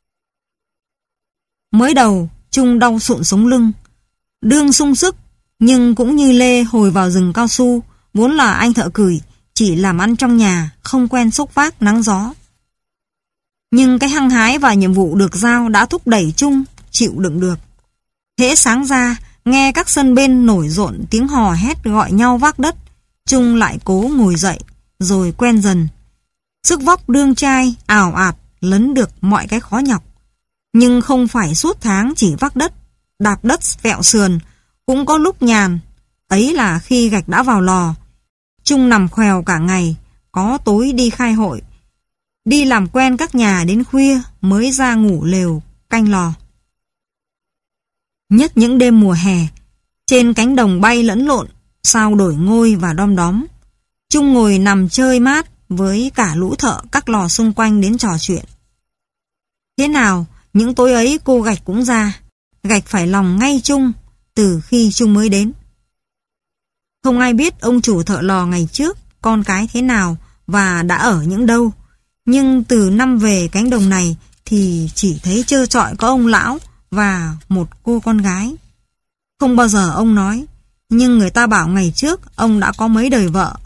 Mới đầu Trung đau sụn sống lưng, đương sung sức, nhưng cũng như Lê hồi vào rừng cao su, vốn là anh thợ cửi, chỉ làm ăn trong nhà, không quen xúc vác nắng gió. Nhưng cái hăng hái và nhiệm vụ được giao đã thúc đẩy Trung chịu đựng được. Hễ sáng ra, nghe các sân bên nổi rộn tiếng hò hét gọi nhau vác đất, Trung lại cố ngồi dậy, rồi quen dần. Sức vóc đương trai, ảo ạt, lấn được mọi cái khó nhọc. Nhưng không phải suốt tháng chỉ vác đất, đạp đất vẹo sườn, cũng có lúc nhàn. Ấy là khi Gạch đã vào lò. Trung nằm khèo cả ngày, có tối đi khai hội. Đi làm quen các nhà đến khuya mới ra ngủ lều, canh lò. Nhất những đêm mùa hè, trên cánh đồng bay lẫn lộn, sao đổi ngôi và đom đóm. Trung ngồi nằm chơi mát với cả lũ thợ các lò xung quanh đến trò chuyện. Thế nào, những tối ấy cô Gạch cũng ra. Gạch phải lòng ngay Trung từ khi Trung mới đến. Không ai biết ông chủ thợ lò ngày trước con cái thế nào và đã ở những đâu. Nhưng từ năm về cánh đồng này thì chỉ thấy trơ trọi có ông lão và một cô con gái. Không bao giờ ông nói, nhưng người ta bảo ngày trước ông đã có mấy đời vợ.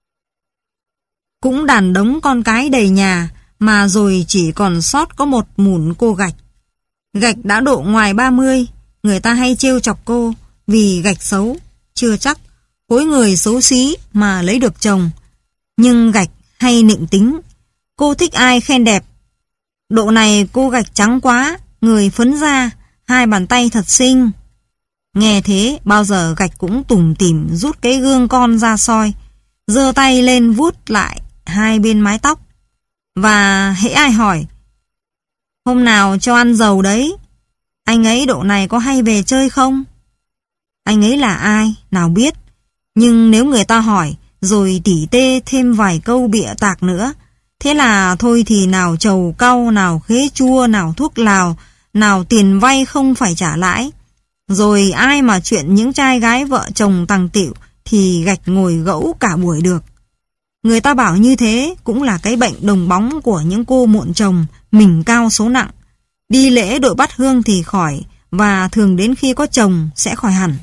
Cũng đàn đống con cái đầy nhà, mà rồi chỉ còn sót có một mủn cô Gạch. Gạch đã độ ngoài 30, người ta hay trêu chọc cô vì Gạch xấu, chưa chắc khối người xấu xí mà lấy được chồng. Nhưng Gạch hay nịnh tính, cô thích ai khen đẹp. Độ này cô Gạch trắng quá, người phấn ra, hai bàn tay thật xinh. Nghe thế bao giờ Gạch cũng tủm tỉm rút cái gương con ra soi, giơ tay lên vuốt lại hai bên mái tóc. Và hễ ai hỏi, hôm nào cho ăn dầu đấy, anh ấy độ này có hay về chơi không? Anh ấy là ai, nào biết. Nhưng nếu người ta hỏi, rồi tỉ tê thêm vài câu bịa tạc nữa, thế là thôi thì nào trầu cau, nào khế chua, nào thuốc lào, nào tiền vay không phải trả lãi. Rồi ai mà chuyện những trai gái vợ chồng tằng tịu thì Gạch ngồi gẫu cả buổi được. Người ta bảo như thế cũng là cái bệnh đồng bóng của những cô muộn chồng, mình cao số nặng. Đi lễ đội bát hương thì khỏi, và thường đến khi có chồng sẽ khỏi hẳn.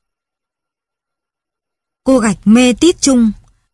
Cô Gạch mê tít Trung.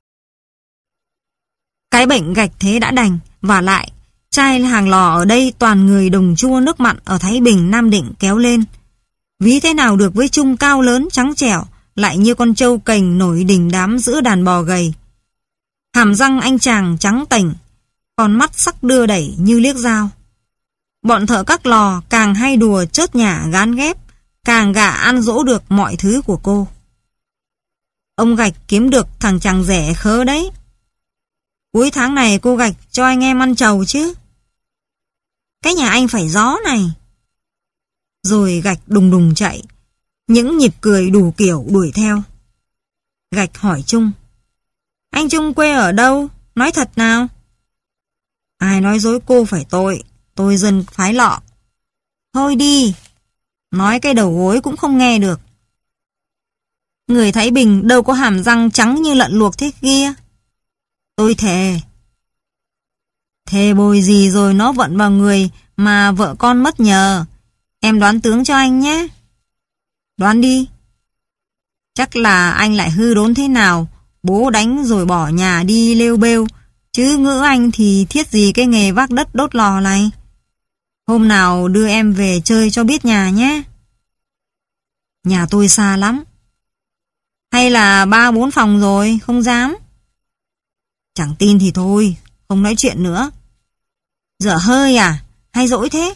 Cái bệnh Gạch thế đã đành, và lại, trai hàng lò ở đây toàn người đồng chua nước mặn ở Thái Bình, Nam Định kéo lên. Ví thế nào được với Trung cao lớn trắng trẻo, lại như con trâu cành nổi đình đám giữa đàn bò gầy. Hàm răng anh chàng trắng tành, con mắt sắc đưa đẩy như liếc dao. Bọn thợ các lò càng hay đùa chớt nhả gán ghép, càng gả ăn dỗ được mọi thứ của cô. Ông Gạch kiếm được thằng chàng rẻ khớ đấy. Cuối tháng này cô Gạch cho anh em ăn trầu chứ. Cái nhà anh phải gió này. Rồi Gạch đùng đùng chạy, những nhịp cười đủ kiểu đuổi theo. Gạch hỏi Trung, anh Trung quê ở đâu? Nói thật nào. Ai nói dối cô phải tội, tôi dân phái Lọ. Thôi đi, nói cái đầu gối cũng không nghe được. Người Thái Bình đâu có hàm răng trắng như lợn luộc thế kia. Tôi thề. Thề bồi gì rồi nó vận vào người mà vợ con mất nhờ. Em đoán tướng cho anh nhé. Đoán đi. Chắc là anh lại hư đốn thế nào, bố đánh rồi bỏ nhà đi lêu bêu, chứ ngữ anh thì thiết gì cái nghề vác đất đốt lò này. Hôm nào đưa em về chơi cho biết nhà nhé. Nhà tôi xa lắm. Hay là 3-4 phòng rồi, không dám. Chẳng tin thì thôi, không nói chuyện nữa. Dở hơi à, hay dỗi thế?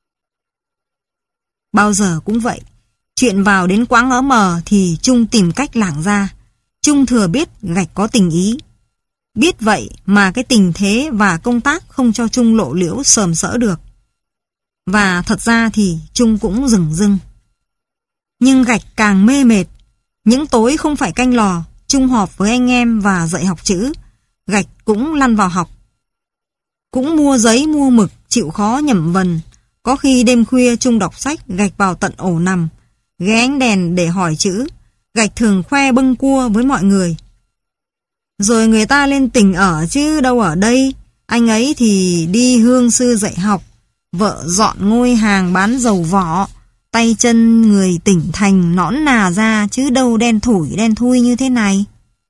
Bao giờ cũng vậy. Chuyện vào đến quãng ớ mờ thì Trung tìm cách lảng ra. Trung thừa biết Gạch có tình ý. Biết vậy mà cái tình thế và công tác không cho Trung lộ liễu sờm sỡ được. Và thật ra thì Trung cũng dửng dưng. Nhưng Gạch càng mê mệt. Những tối không phải canh lò, Trung họp với anh em và dạy học chữ. Gạch cũng lăn vào học. Cũng mua giấy mua mực, chịu khó nhẩm vần. Có khi đêm khuya Trung đọc sách, Gạch vào tận ổ nằm, ghé ánh đèn để hỏi chữ. Gạch thường khoe bâng cua với mọi người. Rồi người ta lên tỉnh ở chứ đâu ở đây. Anh ấy thì đi hương sư dạy học, vợ dọn ngôi hàng bán dầu vỏ, tay chân người tỉnh thành nõn nà ra chứ đâu đen thủi đen thui như thế này.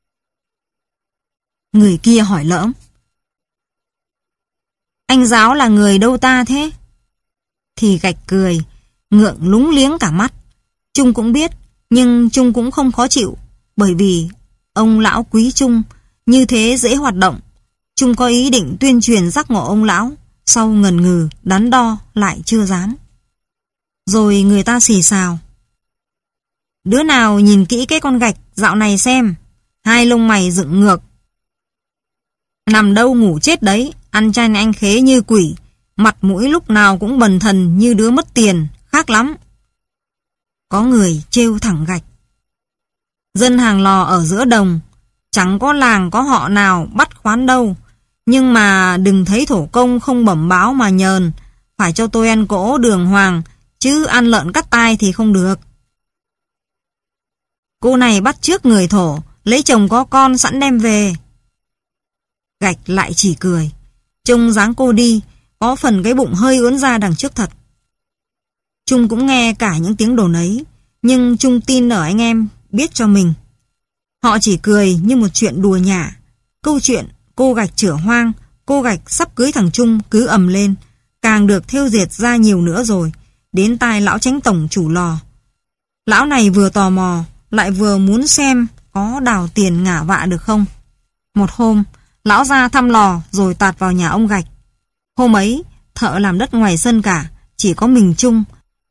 Người kia hỏi lỡm. Anh giáo là người đâu ta thế? Thì Gạch cười, ngượng lúng liếng cả mắt. Trung cũng biết, nhưng Trung cũng không khó chịu, bởi vì ông lão quý Trung, như thế dễ hoạt động. Trung có ý định tuyên truyền giác ngộ ông lão, sau ngần ngừ, đắn đo, lại chưa dám. Rồi người ta xì xào. Đứa nào nhìn kỹ cái con Gạch dạo này xem, hai lông mày dựng ngược. Nằm đâu ngủ chết đấy, ăn chay anh khế như quỷ, mặt mũi lúc nào cũng bần thần như đứa mất tiền, khác lắm. Có người trêu thẳng Gạch. Dân hàng lò ở giữa đồng, chẳng có làng có họ nào bắt khoán đâu, nhưng mà đừng thấy thổ công không bẩm báo mà nhờn, phải cho tôi ăn cỗ đường hoàng, chứ ăn lợn cắt tai thì không được. Cô này bắt chước người thổ, lấy chồng có con sẵn đem về. Gạch lại chỉ cười. Trông dáng cô đi, có phần cái bụng hơi ướn ra đằng trước thật. Trung cũng nghe cả những tiếng đồn ấy, nhưng Trung tin ở anh em biết cho mình. Họ chỉ cười như một chuyện đùa nhả. Câu chuyện cô Gạch chửa hoang, cô Gạch sắp cưới thằng Trung cứ ầm lên, càng được thêu dệt ra nhiều nữa rồi, đến tai lão chánh tổng chủ lò. Lão này vừa tò mò, lại vừa muốn xem có đào tiền ngả vạ được không. Một hôm, lão ra thăm lò rồi tạt vào nhà ông Gạch. Hôm ấy, thợ làm đất ngoài sân cả, chỉ có mình Trung.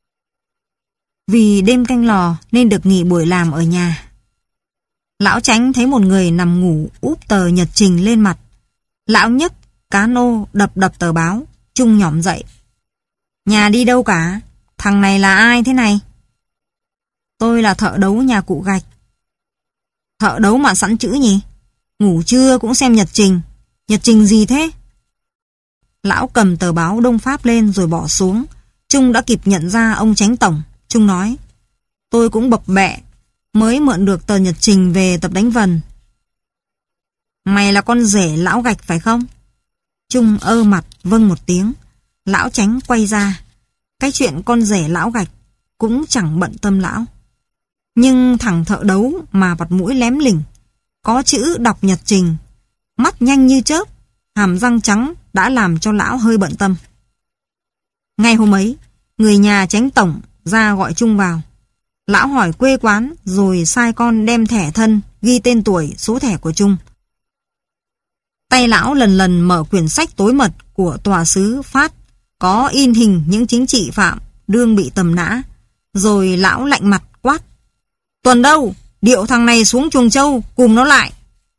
Vì đêm canh lò nên được nghỉ buổi làm ở nhà. Lão chánh thấy một người nằm ngủ úp tờ nhật trình lên mặt. Lão nhấc cá nô đập tờ báo. Trung nhỏm dậy. Nhà đi đâu cả? Thằng này là ai thế này? Tôi là thợ đấu nhà cụ Gạch. Thợ đấu mà sẵn chữ nhỉ? Ngủ trưa cũng xem nhật trình. Nhật trình gì thế? Lão cầm tờ báo Đông Pháp lên rồi bỏ xuống. Trung đã kịp nhận ra ông chánh tổng. Trung nói, tôi cũng bập bẹ, mới mượn được tờ nhật trình về tập đánh vần. Mày là con rể lão Gạch phải không? Trung ơ mặt vâng một tiếng. Lão chánh quay ra. Cái chuyện con rể lão Gạch cũng chẳng bận tâm lão. Nhưng thằng thợ đấu mà mặt mũi lém lỉnh, có chữ đọc nhật trình, mắt nhanh như chớp, hàm răng trắng đã làm cho lão hơi bận tâm. Ngay hôm ấy, người nhà chánh tổng ra gọi Trung vào. Lão hỏi quê quán rồi sai con đem thẻ thân ghi tên tuổi, số thẻ của Trung. Tay lão lần lần mở quyển sách tối mật của tòa sứ Phát, có in hình những chính trị phạm đương bị tầm nã. Rồi lão lạnh mặt quát, Tuần đâu, điệu thằng này xuống Chuồng Châu cùng nó lại.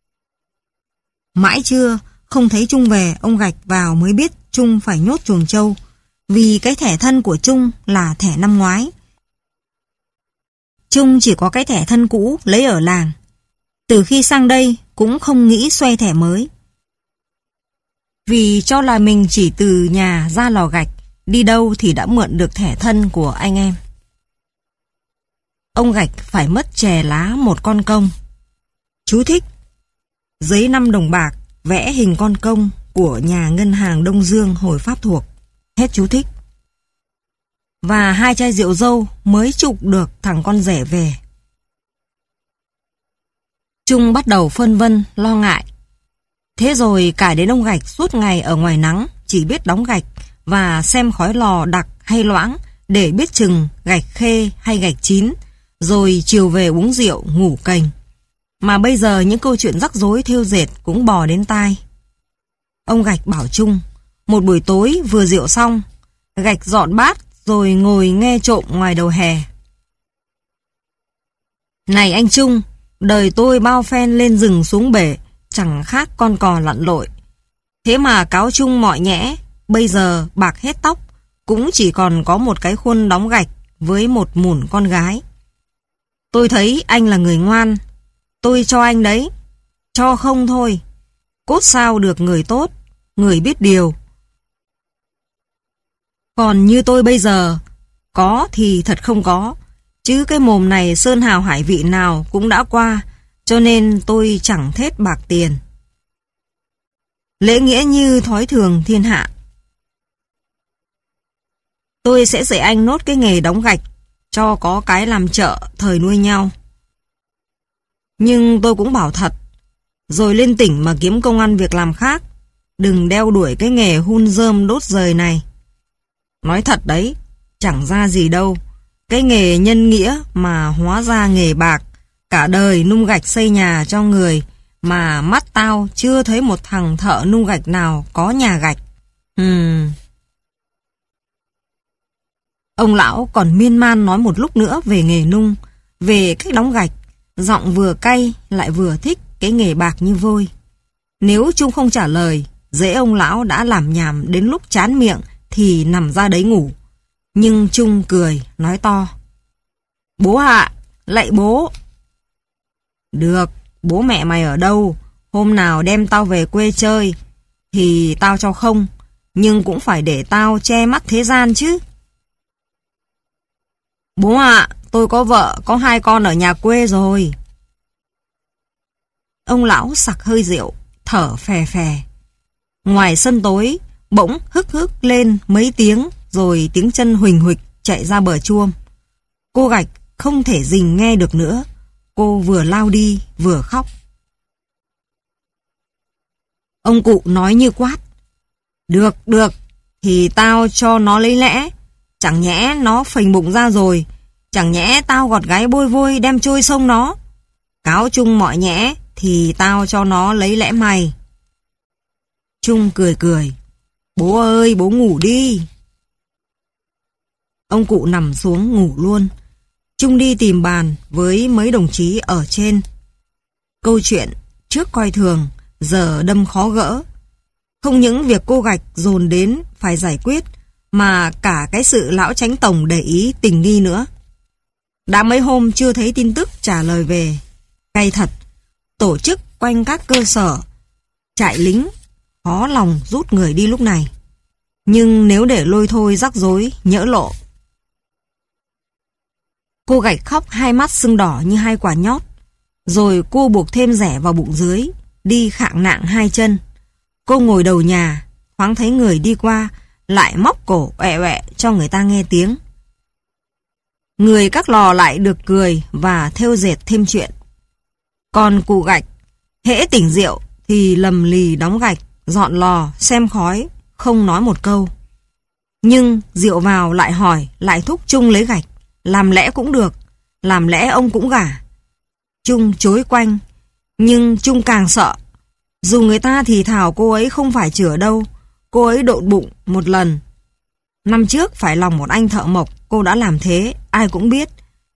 Mãi trưa không thấy Trung về, ông Gạch vào mới biết Trung phải nhốt Chuồng Châu, vì cái thẻ thân của Trung là thẻ năm ngoái. Trung chỉ có cái thẻ thân cũ lấy ở làng. Từ khi sang đây cũng không nghĩ xoay thẻ mới. Vì cho là mình chỉ từ nhà ra lò gạch, đi đâu thì đã mượn được thẻ thân của anh em. Ông Gạch phải mất chè lá một con công. Chú thích: giấy 5 đồng bạc vẽ hình con công của nhà ngân hàng Đông Dương hồi Pháp thuộc. Hết chú thích. Và 2 chai rượu dâu mới trục được thằng con rể về. Trung bắt đầu phân vân, lo ngại. Thế rồi cả đến ông Gạch suốt ngày ở ngoài nắng, chỉ biết đóng gạch và xem khói lò đặc hay loãng để biết chừng gạch khê hay gạch chín, rồi chiều về uống rượu, ngủ cành. Mà bây giờ những câu chuyện rắc rối thêu dệt cũng bò đến tai. Ông Gạch bảo Trung, một buổi tối vừa rượu xong, Gạch dọn bát rồi ngồi nghe trộm ngoài đầu hè. Này anh Trung, đời tôi bao phen lên rừng xuống bể, chẳng khác con cò lặn lội. Thế mà cáo Trung mọi nhẽ, bây giờ bạc hết tóc, cũng chỉ còn có một cái khuôn đóng gạch với một mủn con gái. Tôi thấy anh là người ngoan, tôi cho anh đấy, cho không thôi. Cốt sao được người tốt, người biết điều. Còn như tôi bây giờ, có thì thật không có, chứ cái mồm này sơn hào hải vị nào cũng đã qua, cho nên tôi chẳng thết bạc tiền. Lễ nghĩa như thói thường thiên hạ. Tôi sẽ dạy anh nốt cái nghề đóng gạch, cho có cái làm chợ thời nuôi nhau. Nhưng tôi cũng bảo thật, rồi lên tỉnh mà kiếm công ăn việc làm khác, đừng đeo đuổi cái nghề hun rơm đốt rời này. Nói thật đấy, chẳng ra gì đâu, cái nghề nhân nghĩa mà hóa ra nghề bạc, cả đời nung gạch xây nhà cho người, mà mắt tao chưa thấy một thằng thợ nung gạch nào có nhà gạch. Ông lão còn miên man nói một lúc nữa về nghề nung, về cách đóng gạch, giọng vừa cay lại vừa thích cái nghề bạc như vôi. Nếu Trung không trả lời, dễ ông lão đã làm nhảm đến lúc chán miệng thì nằm ra đấy ngủ. Nhưng Trung cười, nói to. Bố ạ, lạy bố. Được, bố mẹ mày ở đâu? Hôm nào đem tao về quê chơi thì tao cho không, nhưng cũng phải để tao che mắt thế gian chứ. Bố ạ, tôi có vợ, có 2 con ở nhà quê rồi. Ông lão sặc hơi rượu, thở phè phè. Ngoài sân tối, bỗng hức hức lên mấy tiếng, rồi tiếng chân huỳnh huỳnh chạy ra bờ chuông. Cô Gạch không thể dình nghe được nữa. Cô vừa lao đi vừa khóc. Ông cụ nói như quát. Được, thì tao cho nó lấy lẽ. Chẳng nhẽ nó phình bụng ra rồi, chẳng nhẽ tao gọt gáy bôi vôi đem trôi sông nó. Cáo Trung mọi nhẽ thì tao cho nó lấy lẽ mày. Trung cười cười. Bố ơi, bố ngủ đi. Ông cụ nằm xuống ngủ luôn. Trung đi tìm bàn với mấy đồng chí ở trên. Câu chuyện trước coi thường, giờ đâm khó gỡ. Không những việc cô Gạch dồn đến phải giải quyết, mà cả cái sự lão chánh tổng để ý tình nghi nữa. Đã mấy hôm chưa thấy tin tức trả lời về. Cay thật, tổ chức quanh các cơ sở, trại lính, khó lòng rút người đi lúc này. Nhưng nếu để lôi thôi rắc rối, nhỡ lộ. Cô Gạch khóc 2 mắt sưng đỏ như 2 quả nhót. Rồi cô buộc thêm rẻ vào bụng dưới, đi khạng nạng 2 chân. Cô ngồi đầu nhà, thoáng thấy người đi qua, lại móc cổ ọe ọe cho người ta nghe tiếng. Người các lò lại được cười và thêu dệt thêm chuyện. Còn cụ Gạch, hễ tỉnh rượu thì lầm lì đóng gạch, dọn lò, xem khói, không nói một câu. Nhưng rượu vào lại hỏi, lại thúc Trung lấy gạch. Làm lẽ cũng được, làm lẽ ông cũng gả. Trung chối quanh, nhưng Trung càng sợ. Dù người ta thì thảo cô ấy không phải chửa đâu, cô ấy độn bụng một lần. Năm trước phải lòng một anh thợ mộc, cô đã làm thế, ai cũng biết.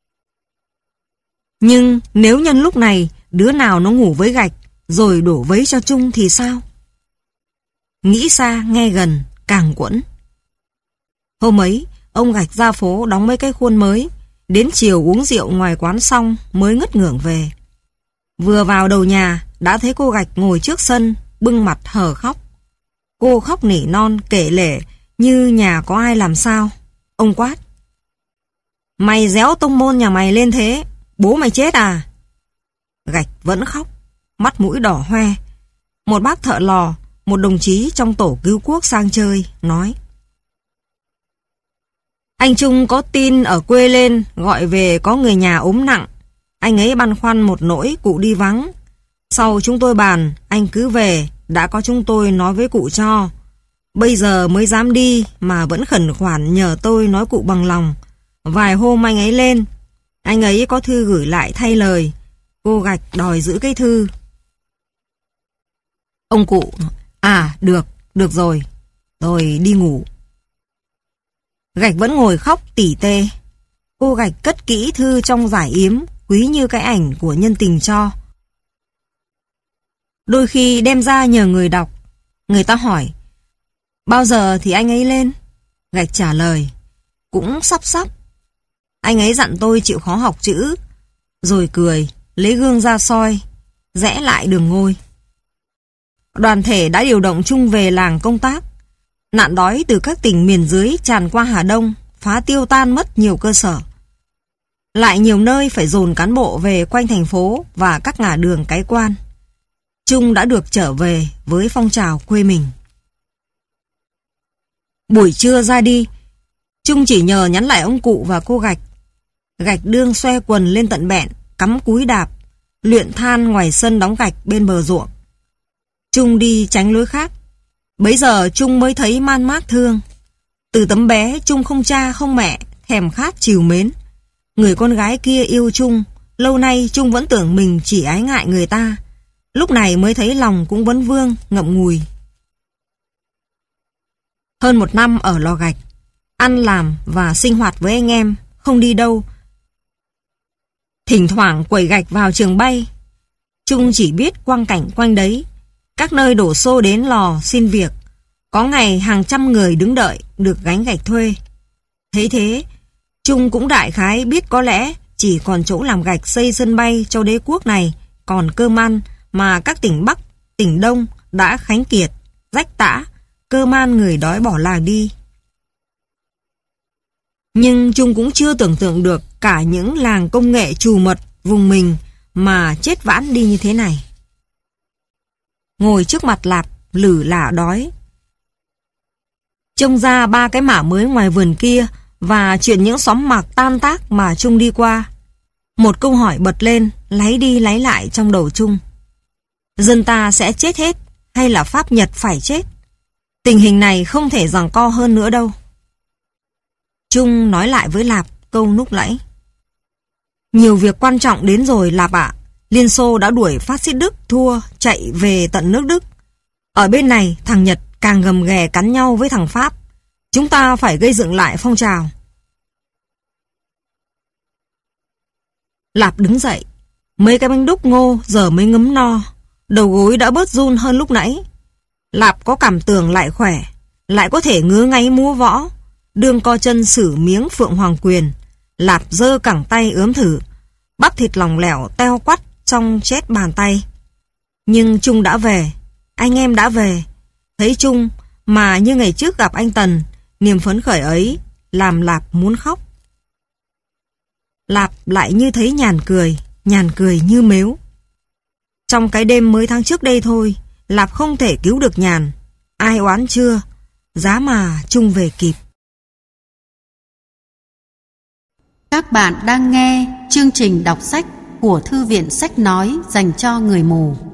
Nhưng nếu nhân lúc này đứa nào nó ngủ với Gạch rồi đổ vấy cho Trung thì sao? Nghĩ xa nghe gần càng quẫn. Hôm ấy ông Gạch ra phố đóng mấy cái khuôn mới, đến chiều uống rượu ngoài quán xong mới ngất ngưởng về. Vừa vào đầu nhà đã thấy cô Gạch ngồi trước sân, bưng mặt hờ khóc. Cô khóc nỉ non kể lể như nhà có ai làm sao. Ông quát. Mày réo tông môn nhà mày lên thế, bố mày chết à? Gạch vẫn khóc, mắt mũi đỏ hoe. Một bác thợ lò, một đồng chí trong tổ cứu quốc sang chơi, nói. Anh Trung có tin ở quê lên, gọi về có người nhà ốm nặng. Anh ấy băn khoăn một nỗi cụ đi vắng. Sau chúng tôi bàn, anh cứ về, đã có chúng tôi nói với cụ cho. Bây giờ mới dám đi mà vẫn khẩn khoản nhờ tôi nói cụ bằng lòng. Vài hôm anh ấy lên, Anh ấy có thư gửi lại thay lời. Cô Gạch đòi giữ cái thư. Ông cụ: À, được rồi. Rồi đi ngủ. Gạch vẫn ngồi khóc tỉ tê. Cô Gạch cất kỹ thư trong giải yếm, quý như cái ảnh của nhân tình cho. Đôi khi đem ra nhờ người đọc. Người ta hỏi: Bao giờ thì anh ấy lên? Gạch trả lời: Cũng sắp. Anh ấy dặn tôi chịu khó học chữ. Rồi cười, lấy gương ra soi, rẽ lại đường ngôi. Đoàn thể đã điều động chung về làng công tác. Nạn đói từ các tỉnh miền dưới tràn qua Hà Đông, phá tiêu tan mất nhiều cơ sở. Lại nhiều nơi phải dồn cán bộ về quanh thành phố và các ngã đường cái quan. Trung đã được trở về với phong trào quê mình. Buổi trưa ra đi, Trung chỉ nhờ nhắn lại ông cụ và cô Gạch. Gạch đương xoe quần lên tận bẹn, cắm cúi đạp, luyện than ngoài sân đóng gạch bên bờ ruộng. Trung đi tránh lối khác. Bấy giờ Trung mới thấy man mác thương. Từ tấm bé Trung không cha không mẹ, thèm khát trìu mến. Người con gái kia yêu Trung. Lâu nay Trung vẫn tưởng mình chỉ ái ngại người ta. Lúc này mới thấy lòng cũng vấn vương, ngậm ngùi. Hơn 1 năm ở lò gạch, ăn làm và sinh hoạt với anh em, không đi đâu. Thỉnh thoảng quẩy gạch vào trường bay. Trung chỉ biết quang cảnh quanh đấy. Các nơi đổ xô đến lò xin việc. Có ngày hàng trăm người đứng đợi được gánh gạch thuê. Thấy thế, Trung cũng đại khái biết có lẽ chỉ còn chỗ làm gạch xây sân bay cho đế quốc này còn cơm ăn mà các tỉnh Bắc, tỉnh Đông đã khánh kiệt, rách tã, cơm ăn người đói bỏ làng đi. Nhưng Trung cũng chưa tưởng tượng được cả những làng công nghệ trù mật vùng mình mà chết vãn đi như thế này. Ngồi trước mặt Lạp, lử lả đói. Trông ra 3 cái mả mới ngoài vườn kia và chuyện những xóm mạc tan tác mà Trung đi qua. Một câu hỏi bật lên, láy đi láy lại trong đầu Trung. Dân ta sẽ chết hết hay là Pháp Nhật phải chết? Tình hình này không thể giằng co hơn nữa đâu. Trung nói lại với Lạp câu lúc nãy. Nhiều việc quan trọng đến rồi Lạp ạ. Liên Xô đã đuổi phát xít Đức thua, chạy về tận nước Đức. Ở bên này thằng Nhật càng gầm ghè cắn nhau với thằng Pháp. Chúng ta phải gây dựng lại phong trào. Lạp đứng dậy. Mấy cái bánh đúc ngô giờ mới ngấm no. Đầu gối đã bớt run hơn lúc nãy. Lạp có cảm tưởng lại khỏe, lại có thể ngứa ngáy múa võ. Đương co chân xử miếng Phượng Hoàng Quyền. Lạp giơ cẳng tay ướm thử. Bắp thịt lỏng lẻo teo quắt trong chết bàn tay. Nhưng Trung đã về. Anh em đã về. Thấy Trung mà như ngày trước gặp anh Tần, niềm phấn khởi ấy làm Lạp muốn khóc. Lạp lại như thấy nhàn cười như mếu. Trong cái đêm mới tháng trước đây thôi, Lạp không thể cứu được Nhàn. Ai oán chưa, giá mà Trung về kịp. Các bạn đang nghe chương trình đọc sách của Thư viện Sách Nói dành cho người mù.